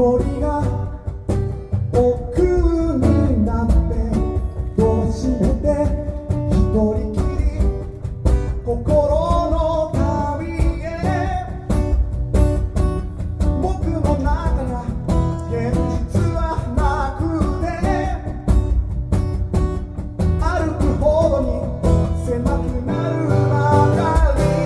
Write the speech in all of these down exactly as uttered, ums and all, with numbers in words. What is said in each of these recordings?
りが億になって戸を閉めて一人きり心の旅へ僕の中には現実はなくて歩くほどに狭くなるばかり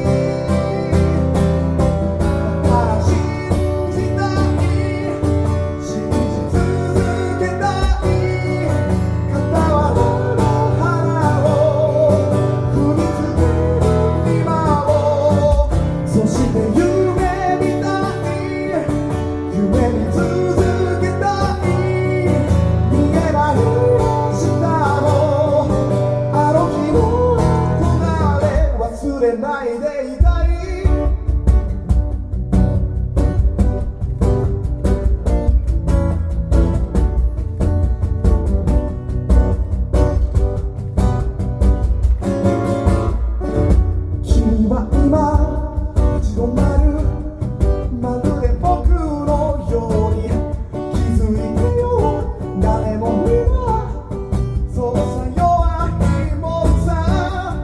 だから信じたい信じ続けたい傍らの花を踏みつける今をそして夢見たい夢見続けたい見えない明日もあの日の憧れ忘れないでいたい君は今立ち止まるまるで僕のように気づいてよ誰も皆そうさ弱いもんさ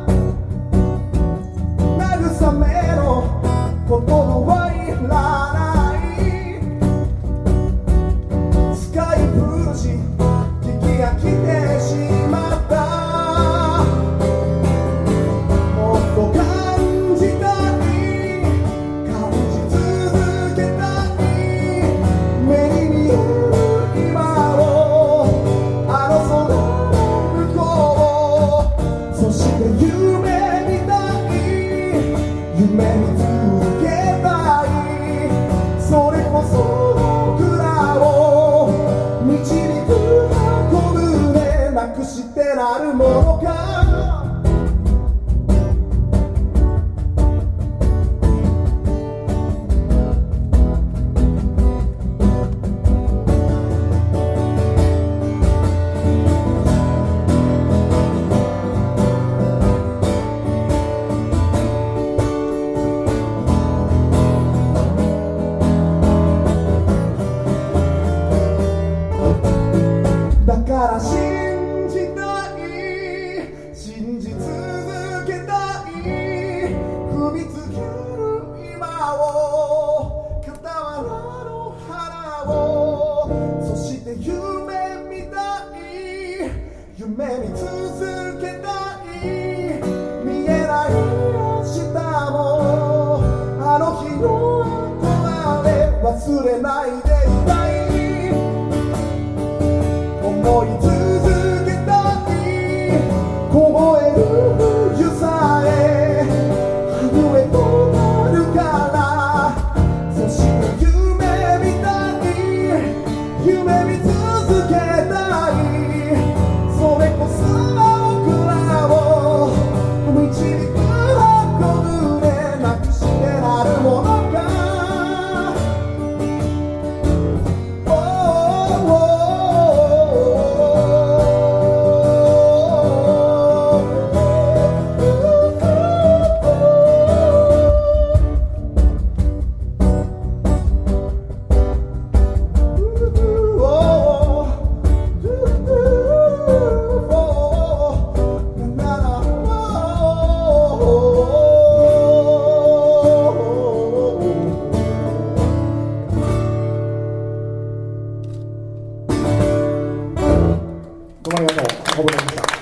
慰めの言葉はいらない使い古し聞き飽きてしまったもっと感じたい感じ続けたい目に見える今をあの空の向こうそして夢見たい夢見続けたいそれこそ僕らを導く箱舟なくしてなるものかだから信じたい信じ続けたい踏みつける今を傍らの花をそして夢見たい夢見続けたい見えない明日もあの日の憧れ忘れないでいたい思い続けたい凍える冬さえ春へとなるからそして夢見たい夢見続けたいそれこそ僕らを導く箱舟なくしてなるものかどうもありがとう。おこぼれでした。